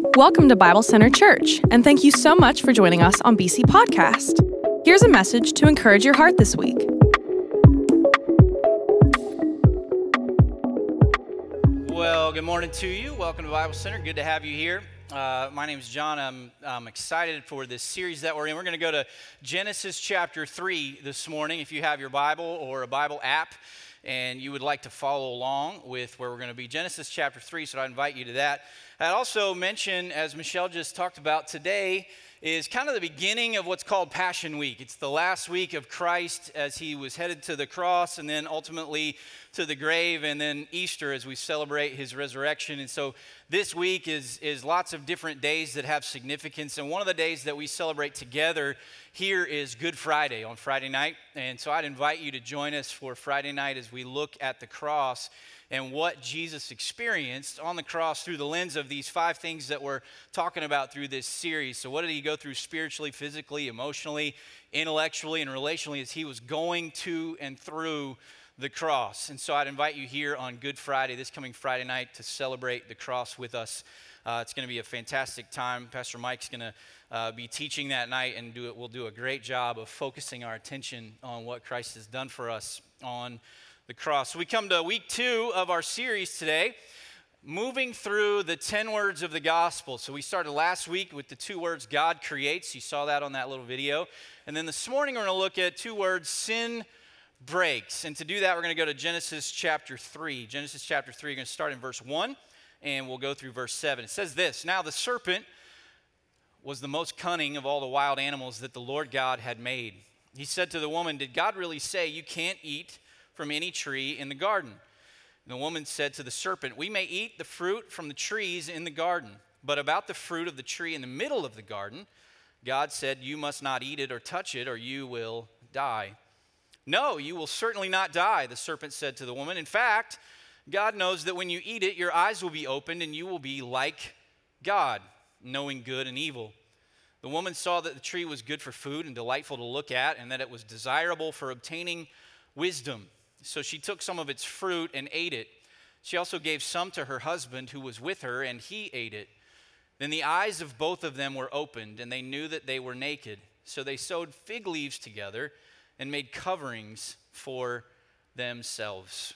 Welcome to Bible Center Church, and thank you so much for joining us on BC Podcast. Here's a message to encourage your heart this week. Well, good morning to you. Welcome to Bible Center. Good to have you here. My name is John. I'm excited for this series that we're in. We're going to go to Genesis chapter 3 this morning. If you have your Bible or a Bible app and you would like to follow along with where we're going to be, Genesis chapter 3, so I invite you to that. I'd also mention, as Michelle just talked about, today is kind of the beginning of what's called Passion Week. It's the last week of Christ as he was headed to the cross and then ultimately to the grave, and then Easter as we celebrate his resurrection. And so this week is lots of different days that have significance. And one of the days that we celebrate together here is Good Friday on Friday night. And so I'd invite you to join us for Friday night as we look at the cross and what Jesus experienced on the cross through the lens of these 5 things that we're talking about through this series. So what did he go through spiritually, physically, emotionally, intellectually, and relationally as he was going to and through the cross? And so I'd invite you here on Good Friday, this coming Friday night, to celebrate the cross with us. It's going to be a fantastic time. Pastor Mike's going to be teaching that night, and we'll do a great job of focusing our attention on what Christ has done for us on the cross. So we come to week 2 of our series today, moving through the 10 words of the gospel. So we started last week with the 2 words God creates. You saw that on that little video. And then this morning we're going to look at 2 words, sin breaks. And to do that, we're going to go to Genesis chapter 3. Genesis chapter 3, we're going to start in verse 1, and we'll go through verse 7. It says this: "Now the serpent was the most cunning of all the wild animals that the Lord God had made. He said to the woman, 'Did God really say you can't eat from any tree in the garden?' And the woman said to the serpent, 'We may eat the fruit from the trees in the garden, but about the fruit of the tree in the middle of the garden, God said, you must not eat it or touch it, or you will die.' 'No, you will certainly not die,' the serpent said to the woman. 'In fact, God knows that when you eat it, your eyes will be opened and you will be like God, knowing good and evil.' The woman saw that the tree was good for food and delightful to look at, and that it was desirable for obtaining wisdom. So she took some of its fruit and ate it. She also gave some to her husband who was with her, and he ate it. Then the eyes of both of them were opened, and they knew that they were naked. So they sewed fig leaves together and made coverings for themselves."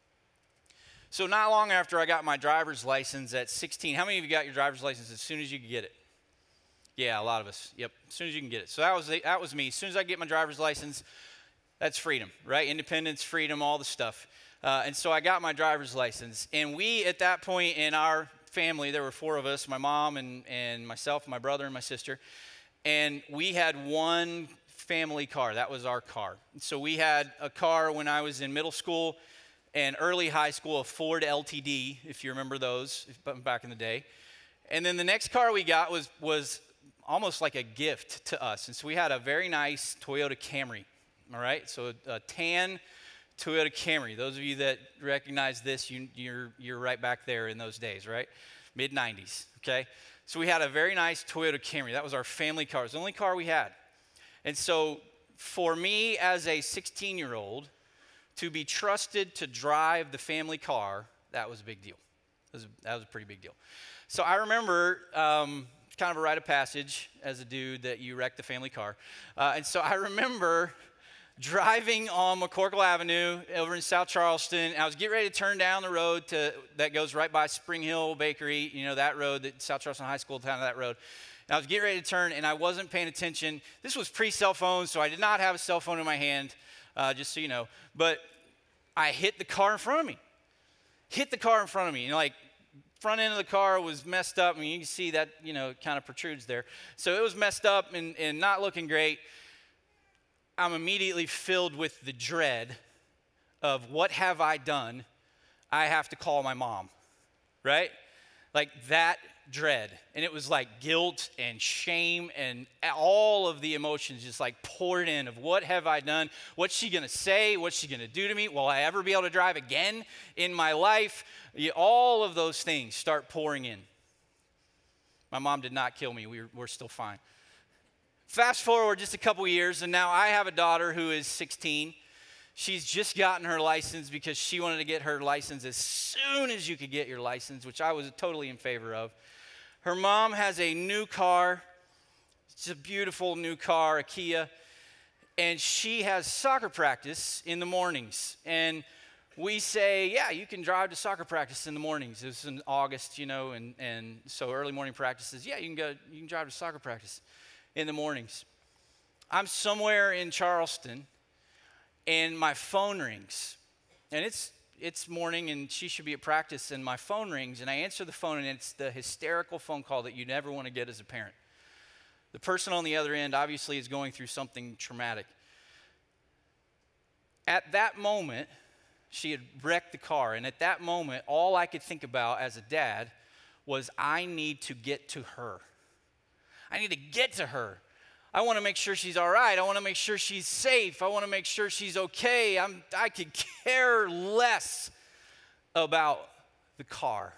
So not long after I got my driver's license at 16, how many of you got your driver's license as soon as you could get it? Yeah, a lot of us. Yep, as soon as you can get it. So that was me. As soon as I get my driver's license, that's freedom, right? Independence, freedom, all the stuff. And so I got my driver's license. And we, at that point in our family, there were 4 of us, my mom and myself, my brother and my sister. And we had one family car. That was our car. So we had a car when I was in middle school and early high school, a Ford LTD, if you remember those back in the day. And then the next car we got was almost like a gift to us. And so we had a very nice Toyota Camry. All right, so a tan Toyota Camry. Those of you that recognize this, you're right back there in those days, right? Mid-90s, okay? So we had a very nice Toyota Camry. That was our family car. It was the only car we had. And so for me as a 16-year-old to be trusted to drive the family car, that was a big deal. That was a pretty big deal. So I remember kind of a rite of passage as a dude that you wrecked the family car. And so I remember driving on McCorkle Avenue over in South Charleston. I was getting ready to turn down the road that goes right by Spring Hill Bakery, you know, that road, that South Charleston High School, down to that road. And I was getting ready to turn, and I wasn't paying attention. This was pre-cell phone, so I did not have a cell phone in my hand, just so you know. But I hit the car in front of me. You know, like, front end of the car was messed up. I mean, you can see that, you know, kind of protrudes there. So it was messed up and not looking great. I'm immediately filled with the dread of, what have I done? I have to call my mom, right? Like that dread. And it was like guilt and shame and all of the emotions just like poured in of, what have I done? What's she going to say? What's she going to do to me? Will I ever be able to drive again in my life? All of those things start pouring in. My mom did not kill me. We're still fine. Fast forward just a couple years, and now I have a daughter who is 16. She's just gotten her license because she wanted to get her license as soon as you could get your license, which I was totally in favor of. Her mom has a new car. It's a beautiful new car, a Kia. And she has soccer practice in the mornings. And we say, yeah, you can drive to soccer practice in the mornings. This is in August, and so early morning practices. Yeah, you can drive to soccer practice in the mornings. I'm somewhere in Charleston, and my phone rings. And it's morning, and she should be at practice, and my phone rings, and I answer the phone, and it's the hysterical phone call that you never want to get as a parent. The person on the other end obviously is going through something traumatic. At that moment, she had wrecked the car, and at that moment, all I could think about as a dad was, I need to get to her. I need to get to her. I want to make sure she's all right. I want to make sure she's safe. I want to make sure she's okay. I could care less about the car.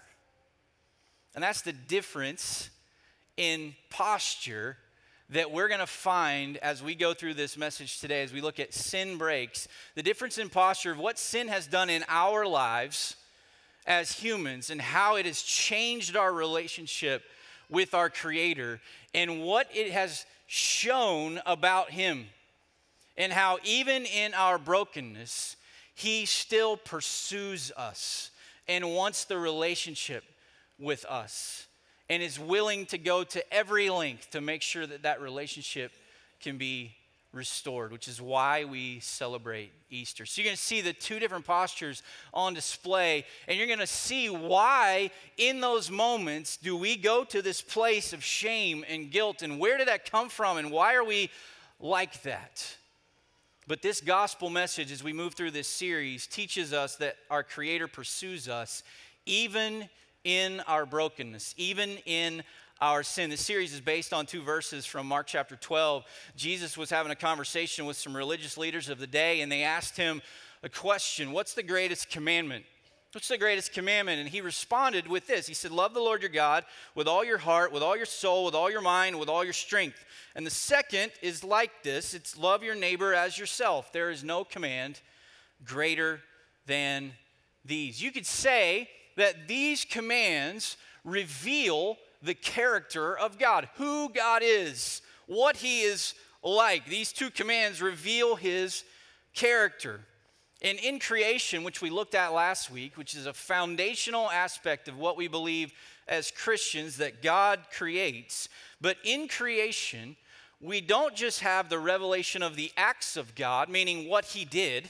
And that's the difference in posture that we're going to find as we go through this message today, as we look at sin breaks, the difference in posture of what sin has done in our lives as humans and how it has changed our relationship with our Creator and what it has shown about Him, and how even in our brokenness, He still pursues us and wants the relationship with us, and is willing to go to every length to make sure that that relationship can be restored, which is why we celebrate Easter. So you're going to see the two different postures on display, and you're going to see why in those moments do we go to this place of shame and guilt, and where did that come from, and why are we like that? But this gospel message, as we move through this series, teaches us that our Creator pursues us even in our brokenness, even in our sin. This series is based on two verses from Mark chapter 12. Jesus was having a conversation with some religious leaders of the day, and they asked him a question: what's the greatest commandment? What's the greatest commandment? And he responded with this. He said, love the Lord your God with all your heart, with all your soul, with all your mind, with all your strength. And the second is like this: it's love your neighbor as yourself. There is no command greater than these. You could say that these commands reveal the character of God, who God is, what He is like. These two commands reveal His character. And in creation, which we looked at last week, which is a foundational aspect of what we believe as Christians, that God creates, but in creation, we don't just have the revelation of the acts of God, meaning what He did,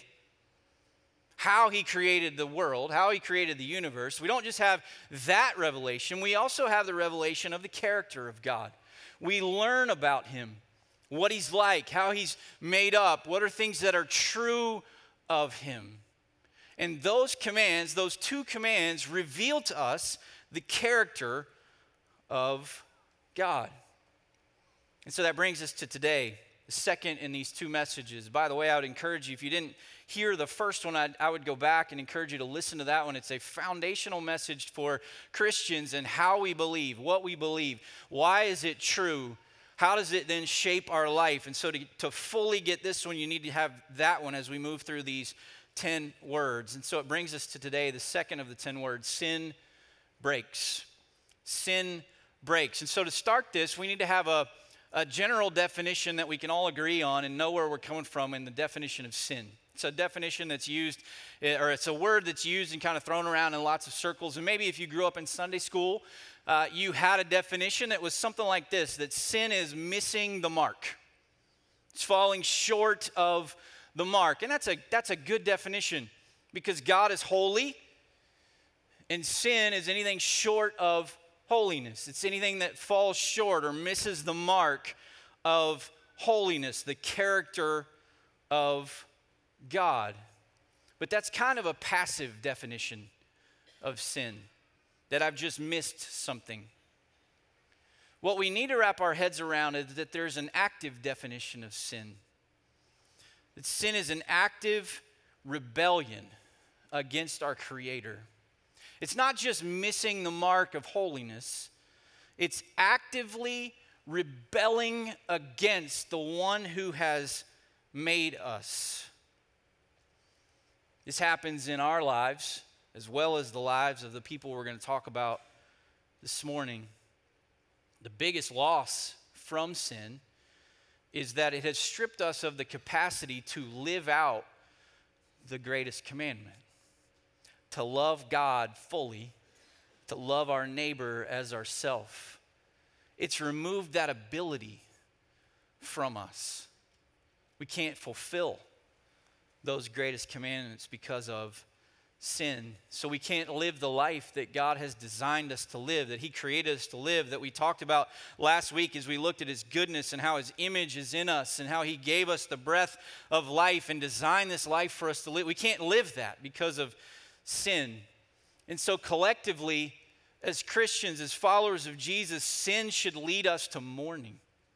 how He created the world, how He created the universe. We don't just have that revelation. We also have the revelation of the character of God. We learn about Him, what He's like, how He's made up, what are things that are true of Him. And those commands, those two commands, reveal to us the character of God. And so that brings us to today, the second in these two messages. By the way, I would encourage you, if you didn't hear the first one, I would go back and encourage you to listen to that one. It's a foundational message for Christians and how we believe, what we believe. Why is it true? How does it then shape our life? And so to fully get this one, you need to have that one as we move through these 10 words. And so it brings us to today, the second of the 10 words: sin breaks. Sin breaks. And so to start this, we need to have a general definition that we can all agree on and know where we're coming from in the definition of sin. It's a definition that's used, or it's a word that's used and kind of thrown around in lots of circles. And maybe if you grew up in Sunday school, you had a definition that was something like this: that sin is missing the mark. It's falling short of the mark. And that's a good definition, because God is holy, and sin is anything short of holiness. It's anything that falls short or misses the mark of holiness, the character of God. But that's kind of a passive definition of sin, that I've just missed something. What we need to wrap our heads around is that there's an active definition of sin. That sin is an active rebellion against our Creator. It's not just missing the mark of holiness, it's actively rebelling against the one who has made us. This happens in our lives as well as the lives of the people we're going to talk about this morning. The biggest loss from sin is that it has stripped us of the capacity to live out the greatest commandment, to love God fully, to love our neighbor as ourself. It's removed that ability from us. We can't fulfill those greatest commandments because of sin. So we can't live the life that God has designed us to live, that he created us to live, that we talked about last week as we looked at his goodness and how his image is in us and how he gave us the breath of life and designed this life for us to live. We can't live that because of sin. And so collectively, as Christians, as followers of Jesus, sin should lead us to mourning.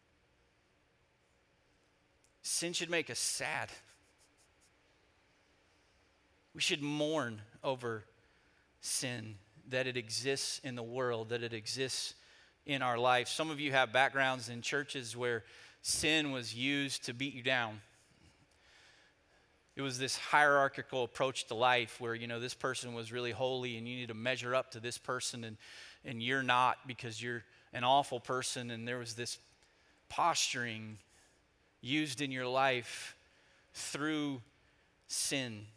Sin should make us sad. We should mourn over sin, that it exists in the world, that it exists in our life. Some of you have backgrounds in churches where sin was used to beat you down. It was this hierarchical approach to life where, this person was really holy and you need to measure up to this person and you're not because you're an awful person. And there was this posturing used in your life through sin.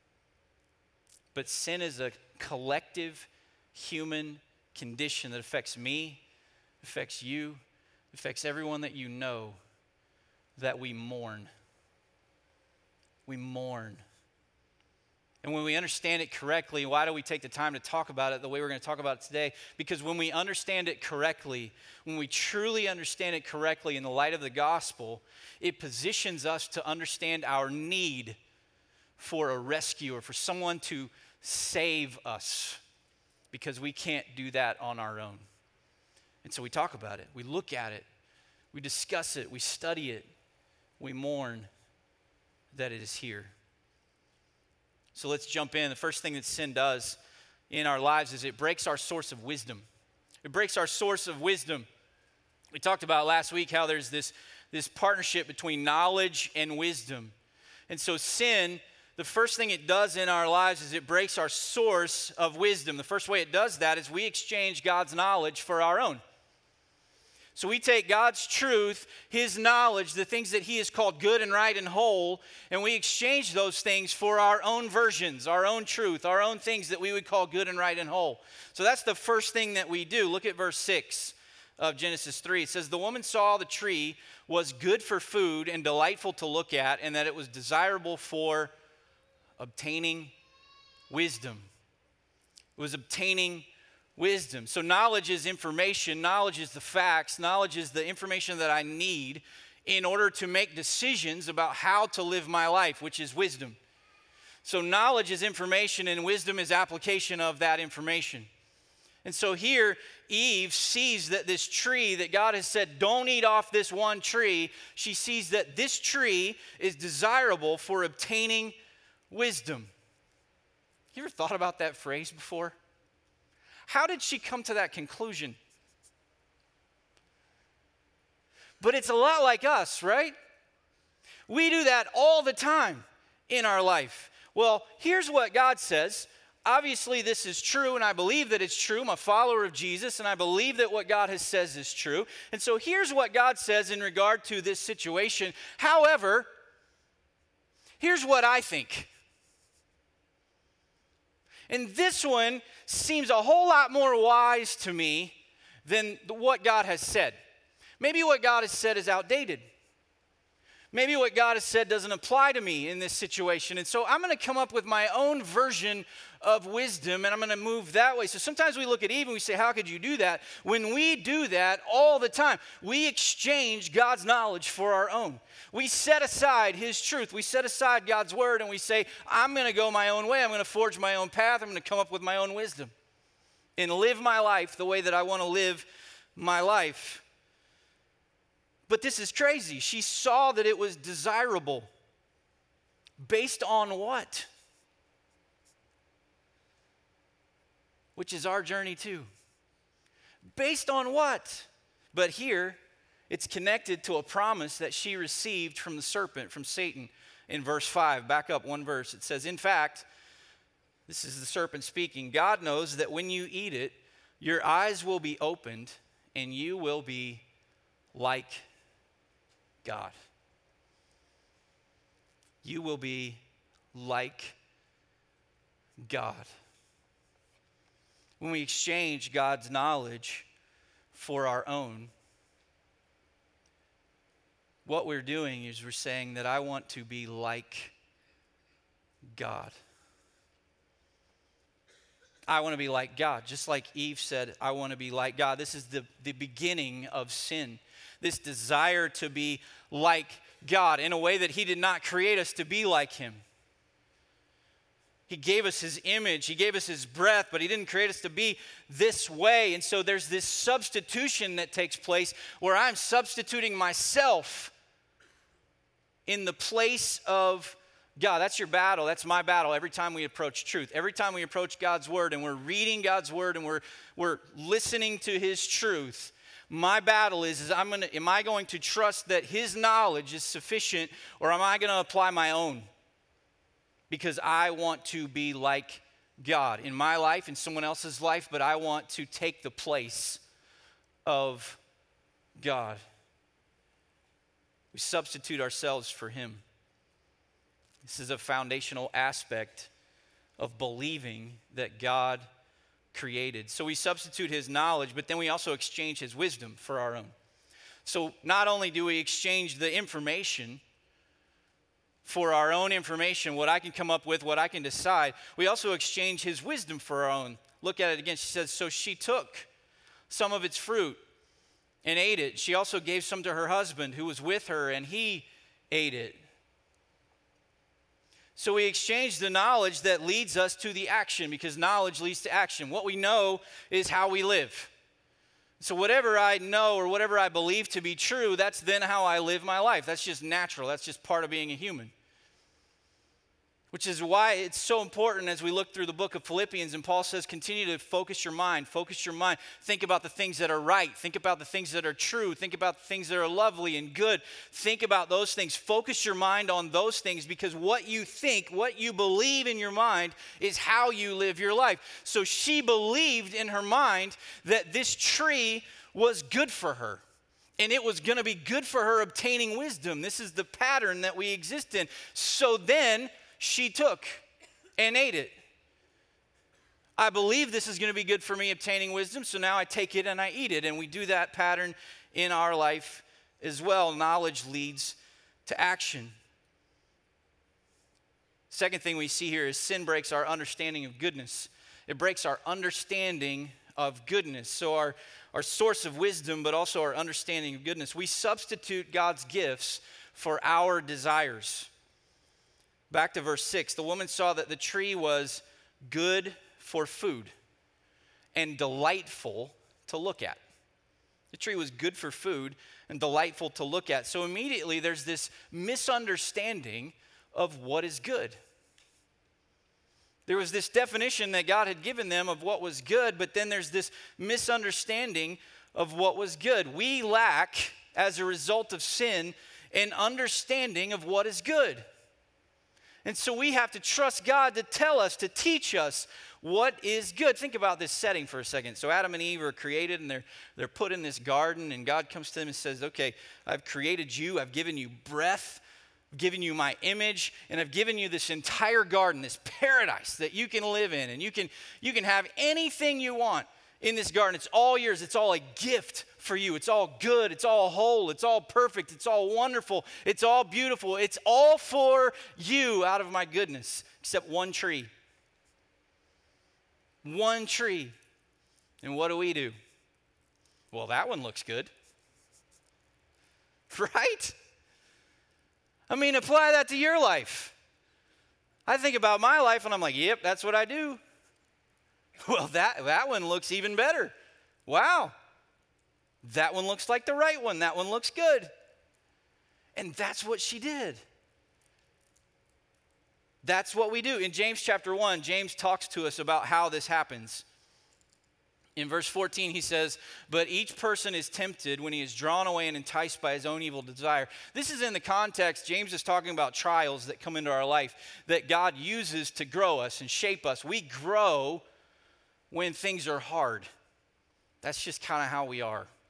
But sin is a collective human condition that affects me, affects you, affects everyone that you know, that we mourn. We mourn. And when we understand it correctly, why do we take the time to talk about it the way we're going to talk about it today? Because when we understand it correctly, when we truly understand it correctly in the light of the gospel, it positions us to understand our need for a rescuer, for someone to save us, because we can't do that on our own. And so we talk about it, we look at it, we discuss it, we study it, we mourn that it is here. So let's jump in. The first thing that sin does in our lives is it breaks our source of wisdom. It breaks our source of wisdom. We talked about last week how there's this partnership between knowledge and wisdom. And so sin, the first thing it does in our lives is it breaks our source of wisdom. The first way it does that is we exchange God's knowledge for our own. So we take God's truth, his knowledge, the things that he has called good and right and whole, and we exchange those things for our own versions, our own truth, our own things that we would call good and right and whole. So that's the first thing that we do. Look at verse 6 of Genesis 3. It says, the woman saw the tree was good for food and delightful to look at, and that it was desirable for obtaining wisdom. It was obtaining wisdom. So knowledge is information, knowledge is the facts, knowledge is the information that I need in order to make decisions about how to live my life, which is wisdom. So knowledge is information and wisdom is application of that information. And so here Eve sees that this tree that God has said, don't eat off this one tree, she sees that this tree is desirable for obtaining wisdom. You ever thought about that phrase before? How did she come to that conclusion? But it's a lot like us, right? We do that all the time in our life. Well, here's what God says. Obviously, this is true, and I believe that it's true. I'm a follower of Jesus, and I believe that what God has says is true. And so here's what God says in regard to this situation. However, here's what I think. And this one seems a whole lot more wise to me than what God has said. Maybe what God has said is outdated. Maybe what God has said doesn't apply to me in this situation. And so I'm going to come up with my own version of wisdom, and I'm going to move that way. So sometimes we look at Eve and we say, how could you do that? When we do that all the time, we exchange God's knowledge for our own. We set aside his truth. We set aside God's word, and we say, I'm going to go my own way. I'm going to forge my own path. I'm going to come up with my own wisdom and live my life the way that I want to live my life. But this is crazy. She saw that it was desirable. Based on what? Which is our journey too. Based on what? But here, it's connected to a promise that she received from the serpent, from Satan, in verse 5. Back up one verse. It says, in fact, this is the serpent speaking, God knows that when you eat it, your eyes will be opened and you will be like God. You will be like God. When we exchange God's knowledge for our own, what we're doing is we're saying that I want to be like God. I want to be like God. Just like Eve said, I want to be like God. This is the beginning of sin. This desire to be like God in a way that He did not create us to be like Him. He gave us His image. He gave us His breath, but He didn't create us to be this way. And so there's this substitution that takes place where I'm substituting myself in the place of God. That's your battle. That's my battle every time we approach truth. Every time we approach God's Word and we're reading God's Word and we're listening to His truth, my battle is am I going to trust that His knowledge is sufficient, or am I going to apply my own? Because I want to be like God in my life, in someone else's life, but I want to take the place of God. We substitute ourselves for Him. This is a foundational aspect of believing that God created. So we substitute His knowledge, but then we also exchange His wisdom for our own. So not only do we exchange the information for our own information, what I can come up with, what I can decide, we also exchange His wisdom for our own. Look at it again. She says, so she took some of its fruit and ate it. She also gave some to her husband who was with her, and he ate it. So we exchange the knowledge that leads us to the action, because knowledge leads to action. What we know is how we live. So whatever I know or whatever I believe to be true, that's then how I live my life. That's just natural. That's just part of being a human. Which is why it's so important as we look through the book of Philippians, and Paul says, continue to focus your mind. Think about the things that are right. Think about the things that are true. Think about the things that are lovely and good. Think about those things. Focus your mind on those things, because what you think, what you believe in your mind is how you live your life. So she believed in her mind that this tree was good for her. And it was going to be good for her obtaining wisdom. This is the pattern that we exist in. So then she took and ate it. I believe this is going to be good for me obtaining wisdom, so now I take it and I eat it. And we do that pattern in our life as well. Knowledge leads to action. Second thing we see here is sin breaks our understanding of goodness. It breaks our understanding of goodness. So our source of wisdom, but also our understanding of goodness. We substitute God's gifts for our desires. Back to verse 6. The woman saw that the tree was good for food and delightful to look at. The tree was good for food and delightful to look at. So immediately there's this misunderstanding of what is good. There was this definition that God had given them of what was good, but then there's this misunderstanding of what was good. We lack, as a result of sin, an understanding of what is good. And so we have to trust God to tell us, to teach us what is good. Think about this setting for a second. So Adam and Eve are created, and they're put in this garden, and God comes to them and says, okay, I've created you, I've given you breath, I've given you my image, and I've given you this entire garden, this paradise that you can live in, and you can have anything you want in this garden. It's all yours. It's all a gift for you. It's all good. It's all whole. It's all perfect. It's all wonderful. It's all beautiful. It's all for you out of my goodness, except one tree. One tree. And what do? Well, that one looks good. Right? I mean, apply that to your life. I think about my life and I'm like, yep, that's what I do. Well, that one looks even better. Wow. That one looks like the right one. That one looks good. And that's what she did. That's what we do. In James chapter 1, James talks to us about how this happens. In verse 14, he says, but each person is tempted when he is drawn away and enticed by his own evil desire. This is in the context, James is talking about trials that come into our life that God uses to grow us and shape us. We grow when things are hard. That's just kind of how we are.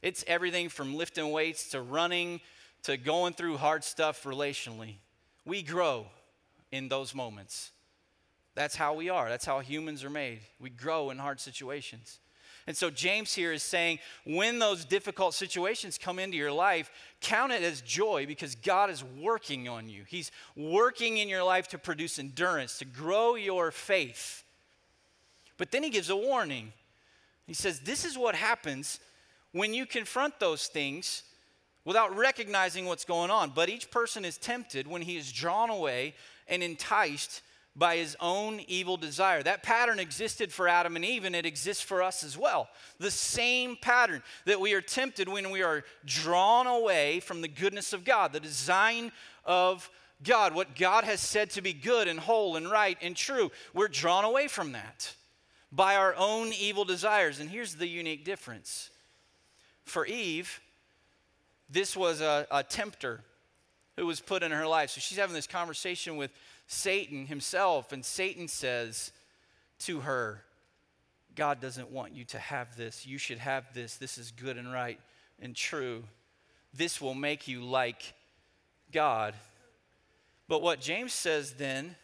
It's everything from lifting weights to running to going through hard stuff relationally. We grow in those moments. That's how we are. That's how humans are made. We grow in hard situations. And so James here is saying, when those difficult situations come into your life, count it as joy because God is working on you. He's working in your life to produce endurance, to grow your faith. But then he gives a warning. He says, this is what happens when you confront those things without recognizing what's going on. But each person is tempted when he is drawn away and enticed by his own evil desire. That pattern existed for Adam and Eve, and it exists for us as well. The same pattern that we are tempted when we are drawn away from the goodness of God, the design of God, what God has said to be good and whole and right and true. We're drawn away from that by our own evil desires. And here's the unique difference. For Eve, this was a tempter who was put in her life. So she's having this conversation with Satan himself, and Satan says to her, God doesn't want you to have this. You should have this. This is good and right and true. This will make you like God. But what James says then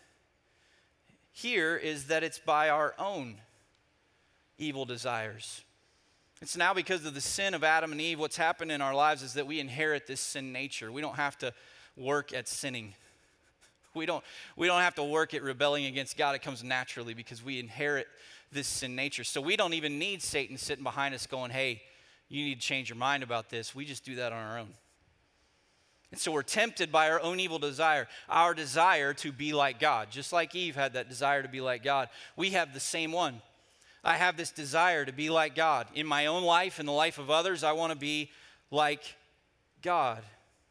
here is that it's by our own evil desires. It's now because of the sin of Adam and Eve. What's happened in our lives is that we inherit this sin nature. We don't have to work at sinning. We don't have to work at rebelling against God. It comes naturally because we inherit this sin nature. So we don't even need Satan sitting behind us going, hey, you need to change your mind about this. We just do that on our own. And so we're tempted by our own evil desire, our desire to be like God. Just like Eve had that desire to be like God, we have the same one. I have this desire to be like God. In my own life, in the life of others, I want to be like God.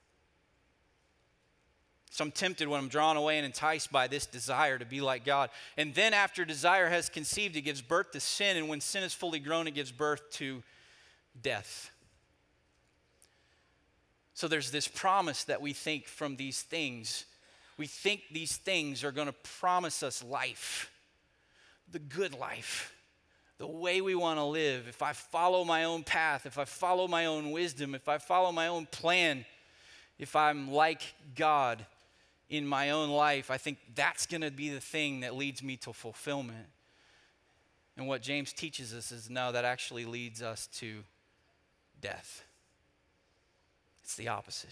So I'm tempted when I'm drawn away and enticed by this desire to be like God. And then after desire has conceived, it gives birth to sin. And when sin is fully grown, it gives birth to death. So there's this promise that we think from these things. We think these things are going to promise us life, the good life, the way we want to live. If I follow my own path, if I follow my own wisdom, if I follow my own plan, if I'm like God in my own life, I think that's going to be the thing that leads me to fulfillment. And what James teaches us is no, that actually leads us to death. It's the opposite.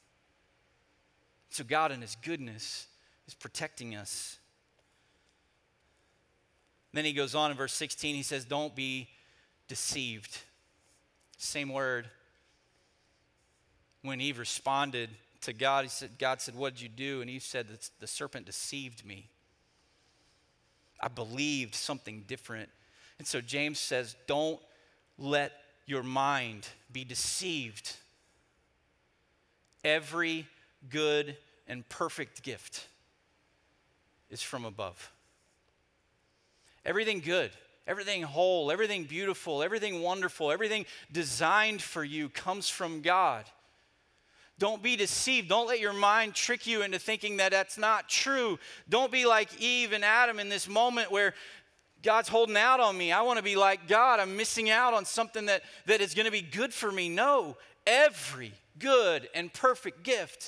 So God in his goodness is protecting us. Then he goes on in verse 16, he says, don't be deceived. Same word. When Eve responded to God, God said, what did you do? And Eve said, the serpent deceived me. I believed something different. And so James says, don't let your mind be deceived. Every good and perfect gift is from above. Everything good, everything whole, everything beautiful, everything wonderful, everything designed for you comes from God. Don't be deceived. Don't let your mind trick you into thinking that that's not true. Don't be like Eve and Adam in this moment where God's holding out on me. I want to be like God. I'm missing out on something that is going to be good for me. No, every good and perfect gift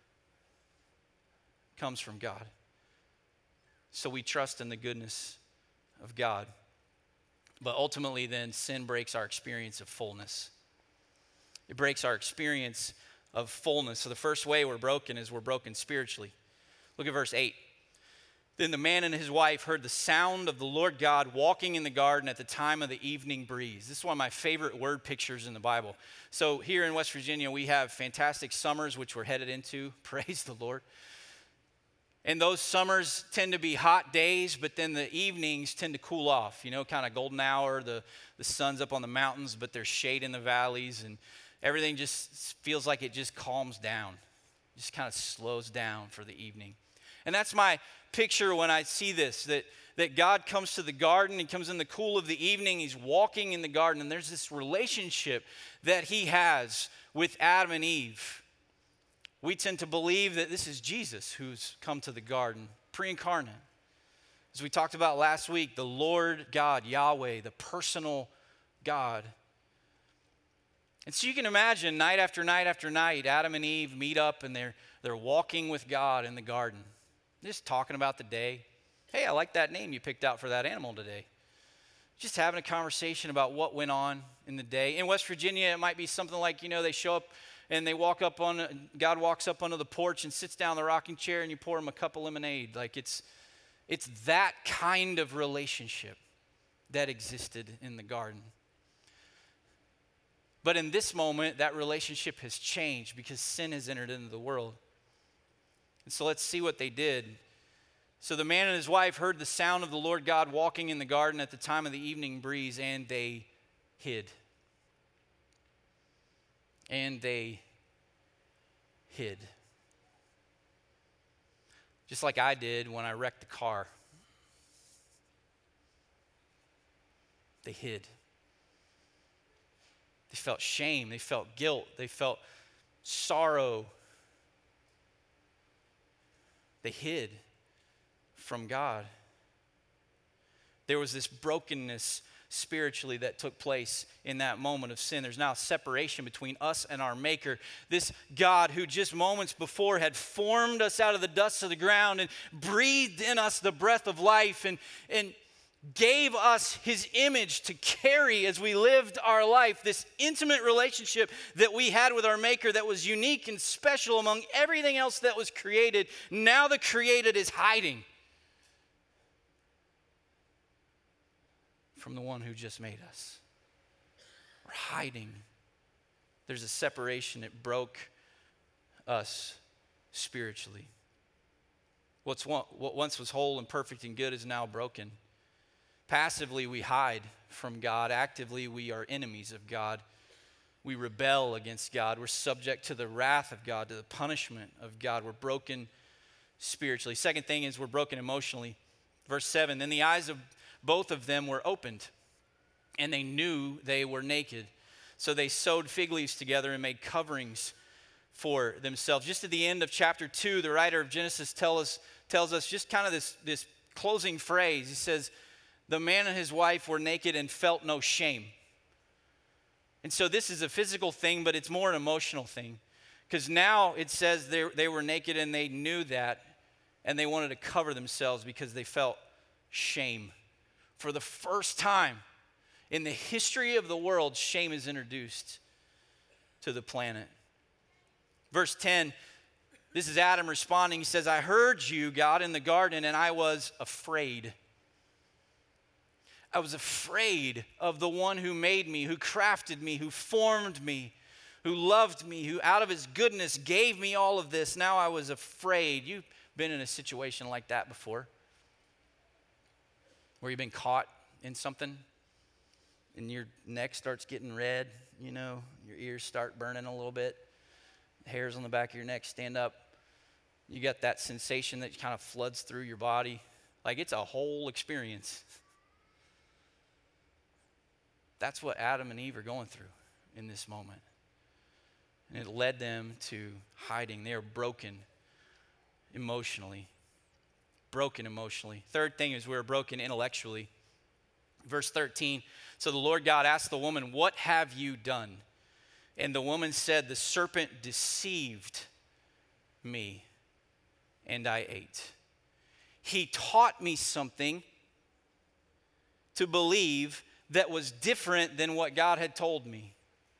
comes from God. So we trust in the goodness of God. But ultimately then, sin breaks our experience of fullness. It breaks our experience of fullness. So the first way we're broken is we're broken spiritually. Look at verse 8. Then the man and his wife heard the sound of the Lord God walking in the garden at the time of the evening breeze. This is one of my favorite word pictures in the Bible. So here in West Virginia, we have fantastic summers, which we're headed into. Praise the Lord. And those summers tend to be hot days, but then the evenings tend to cool off. You know, kind of golden hour, the sun's up on the mountains, but there's shade in the valleys, and everything just feels like it just calms down. Just kind of slows down for the evening. And that's my picture when I see this, that God comes to the garden, he comes in the cool of the evening, he's walking in the garden, and there's this relationship that he has with Adam and Eve. We tend to believe that this is Jesus who's come to the garden, pre-incarnate. As we talked about last week, the Lord God, Yahweh, the personal God. And so you can imagine night after night after night, Adam and Eve meet up and they're walking with God in the garden, just talking about the day. Hey, I like that name you picked out for that animal today. Just having a conversation about what went on in the day. In West Virginia, it might be something like, they show up and God walks up onto the porch and sits down in the rocking chair and you pour him a cup of lemonade. Like it's that kind of relationship that existed in the garden. But in this moment, that relationship has changed because sin has entered into the world. And so let's see what they did. So the man and his wife heard the sound of the Lord God walking in the garden at the time of the evening breeze, and they hid. And they hid. Just like I did when I wrecked the car. They hid. They felt shame. They felt guilt. They felt sorrow. They hid from God. There was this brokenness spiritually that took place in that moment of sin. There's now separation between us and our Maker. This God who just moments before had formed us out of the dust of the ground and breathed in us the breath of life and gave us his image to carry as we lived our life, this intimate relationship that we had with our Maker that was unique and special among everything else that was created. Now the created is hiding from the one who just made us. We're hiding. There's a separation that broke us spiritually. What once was whole and perfect and good is now broken. Passively, we hide from God. Actively, we are enemies of God. We rebel against God. We're subject to the wrath of God, to the punishment of God. We're broken spiritually. Second thing is we're broken emotionally. Verse 7, then the eyes of both of them were opened, and they knew they were naked. So they sewed fig leaves together and made coverings for themselves. Just at the end of chapter 2, the writer of Genesis tells us just kind of this closing phrase. He says, the man and his wife were naked and felt no shame. And so this is a physical thing, but it's more an emotional thing. Because now it says they were naked and they knew that, and they wanted to cover themselves because they felt shame. For the first time in the history of the world, shame is introduced to the planet. Verse 10, this is Adam responding. He says, I heard you, God, in the garden, and I was afraid. I was afraid of the one who made me, who crafted me, who formed me, who loved me, who out of his goodness gave me all of this. Now I was afraid. You've been in a situation like that before, where you've been caught in something and your neck starts getting red, your ears start burning a little bit, hairs on the back of your neck stand up. You got that sensation that kind of floods through your body. Like it's a whole experience. That's what Adam and Eve are going through in this moment. And it led them to hiding. They are broken emotionally. Broken emotionally. Third thing is we're broken intellectually. Verse 13, so the Lord God asked the woman, what have you done? And the woman said, the serpent deceived me, and I ate. He taught me something to believe that was different than what God had told me.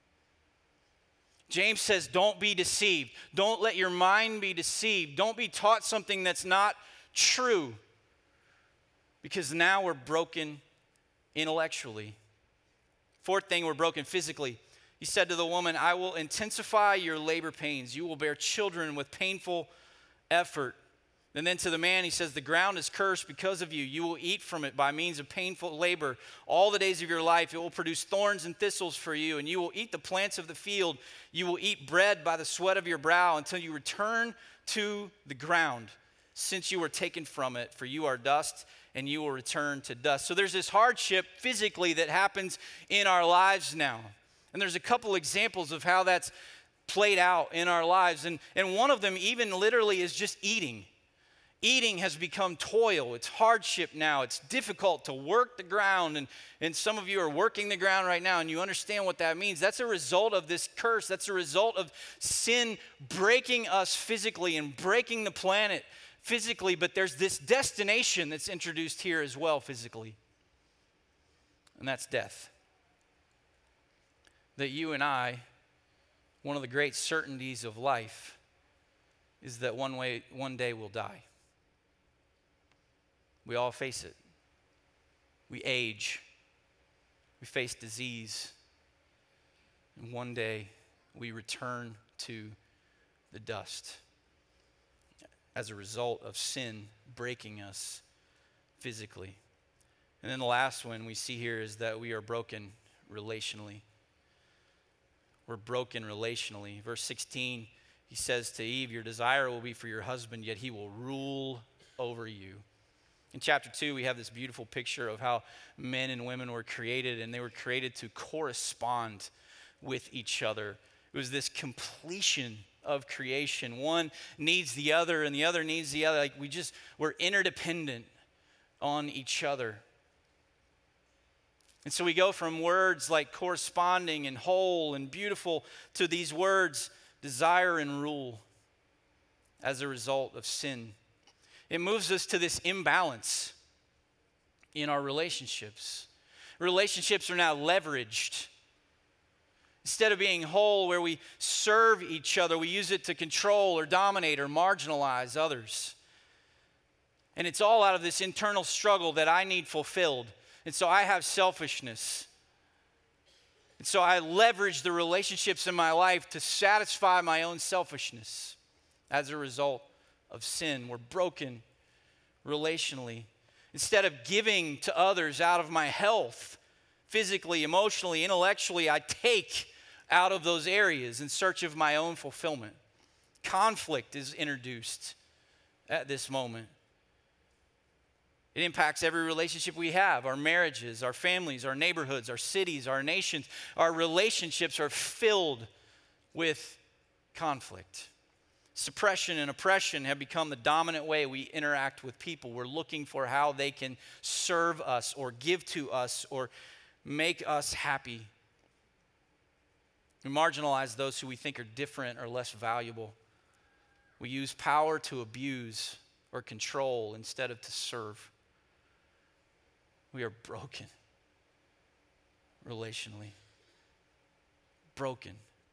James says, don't be deceived. Don't let your mind be deceived. Don't be taught something that's not true. Because now we're broken intellectually. Fourth thing, we're broken physically. He said to the woman, I will intensify your labor pains. You will bear children with painful effort. And then to the man, he says, the ground is cursed because of you. You will eat from it by means of painful labor. All the days of your life, it will produce thorns and thistles for you, and you will eat the plants of the field. You will eat bread by the sweat of your brow until you return to the ground, since you were taken from it, for you are dust, and you will return to dust. So there's this hardship physically that happens in our lives now. And there's a couple examples of how that's played out in our lives. And one of them even literally is just eating. Eating has become toil. It's hardship now. It's difficult to work the ground. And some of you are working the ground right now, and you understand what that means. That's a result of this curse. That's a result of sin breaking us physically and breaking the planet physically. But there's this destination that's introduced here as well physically, and that's death. That you and I, one of the great certainties of life is that one day we'll die. We all face it. We age. We face disease. And one day we return to the dust as a result of sin breaking us physically. And then the last one we see here is that we are broken relationally. We're broken relationally. Verse 16, he says to Eve, your desire will be for your husband, yet he will rule over you. In chapter 2, we have this beautiful picture of how men and women were created, and they were created to correspond with each other. It was this completion of creation. One needs the other, and the other needs the other. Like we're interdependent on each other. And so we go from words like corresponding and whole and beautiful to these words, desire and rule, as a result of sin. It moves us to this imbalance in our relationships. Relationships are now leveraged. Instead of being whole, where we serve each other, we use it to control or dominate or marginalize others. And it's all out of this internal struggle that I need fulfilled. And so I have selfishness. And so I leverage the relationships in my life to satisfy my own selfishness. As a result of sin, we're broken relationally. Instead of giving to others out of my health, physically, emotionally, intellectually, I take out of those areas in search of my own fulfillment. Conflict is introduced at this moment. It impacts every relationship we have, our marriages, our families, our neighborhoods, our cities, our nations. Our relationships are filled with conflict. Suppression and oppression have become the dominant way we interact with people. We're looking for how they can serve us or give to us or make us happy. We marginalize those who we think are different or less valuable. We use power to abuse or control instead of to serve. We are broken relationally. Broken.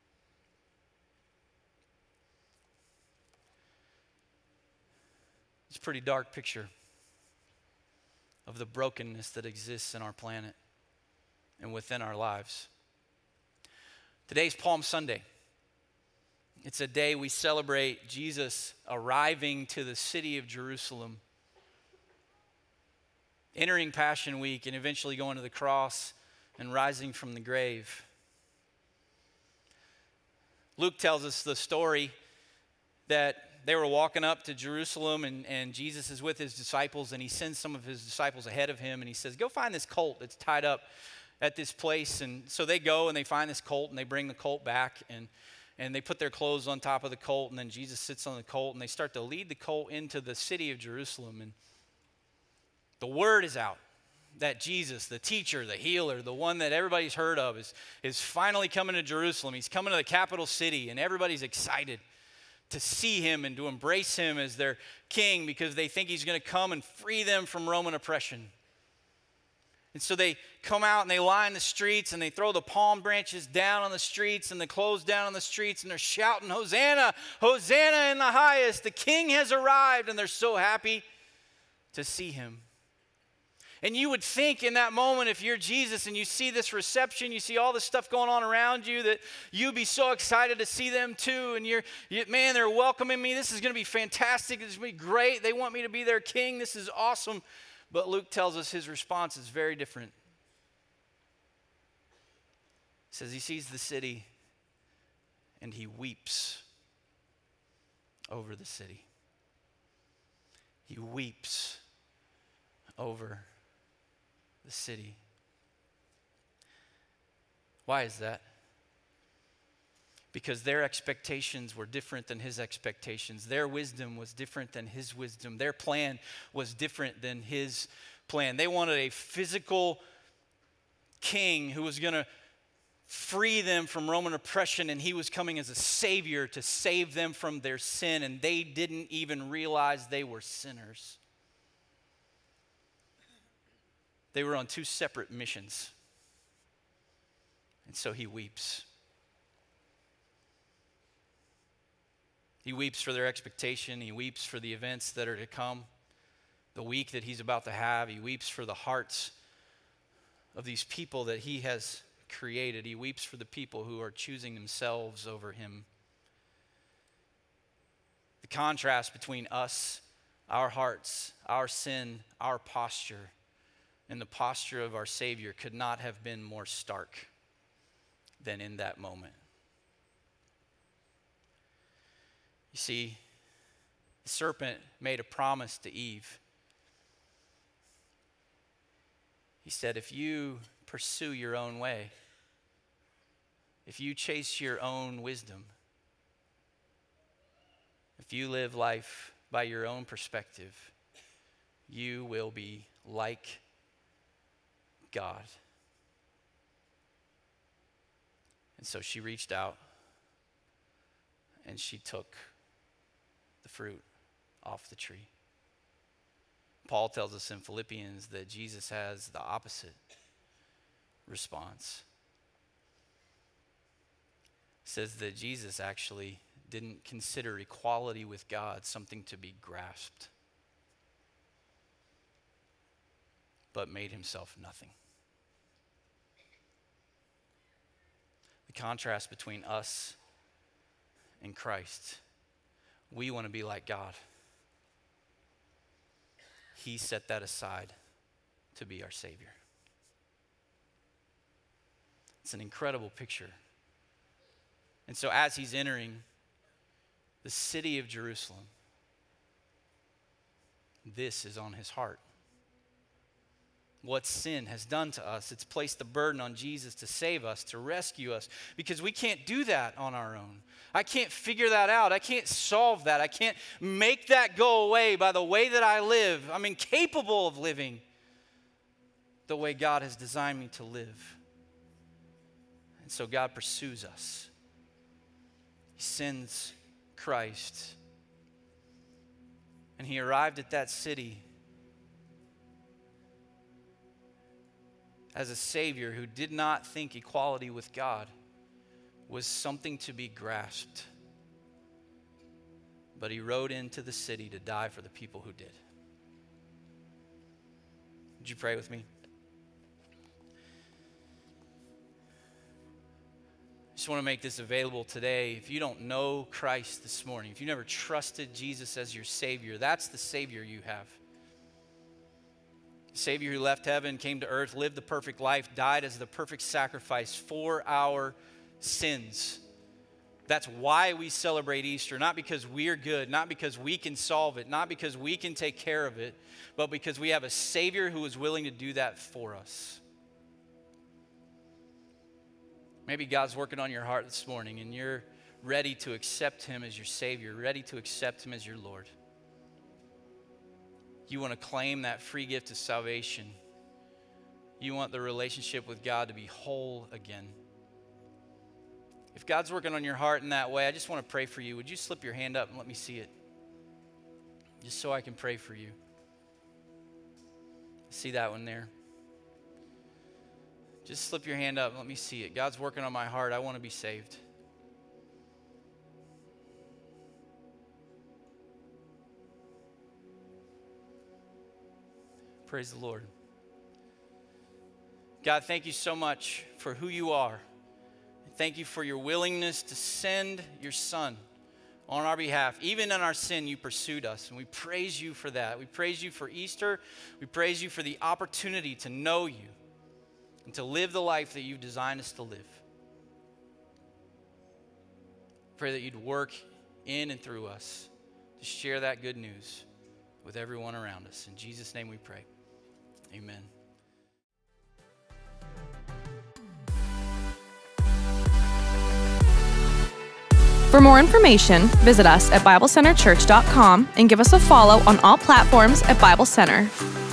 It's a pretty dark picture of the brokenness that exists in our planet and within our lives. Today's Palm Sunday. It's a day we celebrate Jesus arriving to the city of Jerusalem, entering Passion Week, and eventually going to the cross and rising from the grave. Luke tells us the story that they were walking up to Jerusalem, and Jesus is with his disciples, and he sends some of his disciples ahead of him, and he says, go find this colt that's tied up at this place. And so they go and they find this colt, and they bring the colt back, and they put their clothes on top of the colt, and then Jesus sits on the colt, and they start to lead the colt into the city of Jerusalem. And the word is out that Jesus, the teacher, the healer, the one that everybody's heard of, is finally coming to Jerusalem. He's coming to the capital city, and everybody's excited to see him and to embrace him as their king because they think he's going to come and free them from Roman oppression. And so they come out and they line the streets and they throw the palm branches down on the streets and the clothes down on the streets, and they're shouting, Hosanna, Hosanna in the highest. The king has arrived, and they're so happy to see him. And you would think in that moment, if you're Jesus and you see this reception, you see all this stuff going on around you, that you'd be so excited to see them too. And man, they're welcoming me. This is going to be fantastic. This is going to be great. They want me to be their king. This is awesome. But Luke tells us his response is very different. He says he sees the city and he weeps over the city. He weeps over the city. Why is that? because their expectations were different than his expectations. Their wisdom was different than his wisdom. Their plan was different than his plan. They wanted a physical king who was going to free them from Roman oppression, and he was coming as a savior to save them from their sin, and they didn't even realize they were sinners. They were on two separate missions. And so he weeps. He weeps for their expectation. He weeps for the events that are to come, the week that he's about to have. He weeps for the hearts of these people that he has created. He weeps for the people who are choosing themselves over him. The contrast between us, our hearts, our sin, our posture, and the posture of our Savior could not have been more stark than in that moment. You see, the serpent made a promise to Eve. He said, if you pursue your own way, if you chase your own wisdom, if you live life by your own perspective, you will be like God. And so she reached out and she took the fruit off the tree. Paul tells us in Philippians that Jesus has the opposite response. It says that Jesus actually didn't consider equality with God something to be grasped, but made himself nothing. The contrast between us and Christ. We want to be like God. He set that aside to be our Savior. It's an incredible picture. And so as he's entering the city of Jerusalem, this is on his heart. What sin has done to us, it's placed the burden on Jesus to save us, to rescue us, because we can't do that on our own. I can't figure that out. I can't solve that. I can't make that go away by the way that I live. I'm incapable of living the way God has designed me to live. And so God pursues us. He sends Christ. And he arrived at that city as a Savior who did not think equality with God was something to be grasped. But he rode into the city to die for the people who did. Would you pray with me? I just want to make this available today. If you don't know Christ this morning, if you never trusted Jesus as your Savior, that's the Savior you have. Savior who left heaven, came to earth, lived the perfect life, died as the perfect sacrifice for our sins. That's why we celebrate Easter, not because we're good, not because we can solve it, not because we can take care of it, but because we have a Savior who is willing to do that for us. Maybe God's working on your heart this morning and you're ready to accept him as your Savior, ready to accept him as your Lord. You want to claim that free gift of salvation. You want the relationship with God to be whole again. If God's working on your heart in that way, I just want to pray for you. Would you slip your hand up and let me see it? Just so I can pray for you. See that one there? Just slip your hand up and let me see it. God's working on my heart. I want to be saved. Praise the Lord. God, thank you so much for who you are. Thank you for your willingness to send your Son on our behalf. Even in our sin, you pursued us, and we praise you for that. We praise you for Easter. We praise you for the opportunity to know you and to live the life that you've designed us to live. Pray that you'd work in and through us to share that good news with everyone around us. In Jesus' name we pray. Amen. For more information, visit us at BibleCenterChurch.com and give us a follow on all platforms at Bible Center.